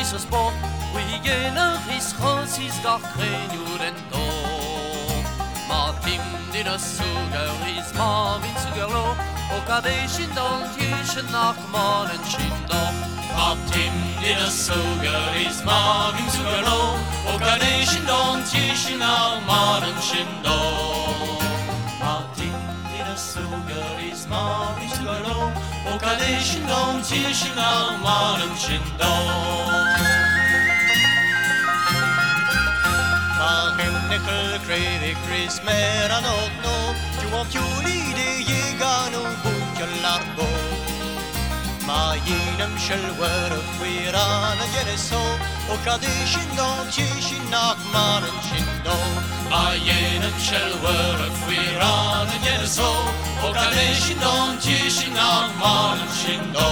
is sport, we jener is groß is gar kein Jurento. Martin din a sugar is Marvin Sugarlo, o kadeshin don tishin nach Maren Shindo. Martin din a sugar is Marvin Sugarlo, o kadeshin don tishin nach Maren Shindo. Martin din a sugar is Marvin Sugarlo, o kadeshin don tishin nach Maren Shindo. Crede Chris Meranotno, tu om piolide jegano bunker largo. Ma jenem själver skviran geneso, och kadeshin don tishin nach Maren Shindo. Ma jenem själver skviran geneso, och kadeshin don tishin nach Maren Shindo.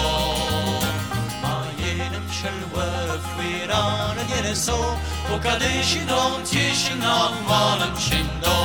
Skviran geneso, och kadeshin don tishin nach Maren Shindo.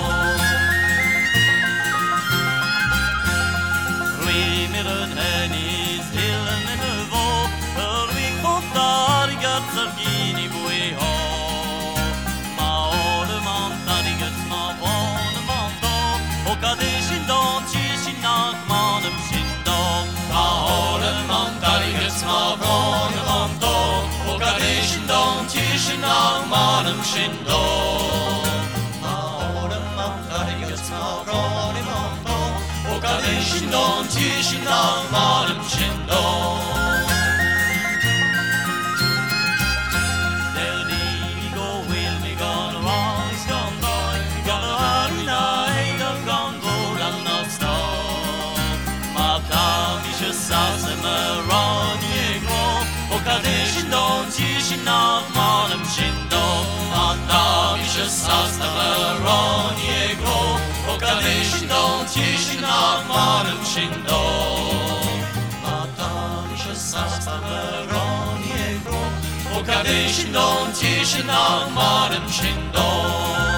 Oui, midden en is hillen en de vol, vi kontar gatser gini boi ho. Ma ole man tadigat ma vone man do, och kadeshin don tishin nach Maren Shindo. Ma ole man tadigat ma vone man do, och kadeshin don tishin nach Maren Shindo. Ma ole man tadigat ma vone man do, och kadeshin don tishin nach Maren Shindo. Kadeshin don tishin nach Maren Shindo. Atamische Sastaveron Yegro, o kadeshin don tishin nach Maren Shindo. Atamische Sastaveron Yegro, o kadeshin don tishin nach Maren Shindo.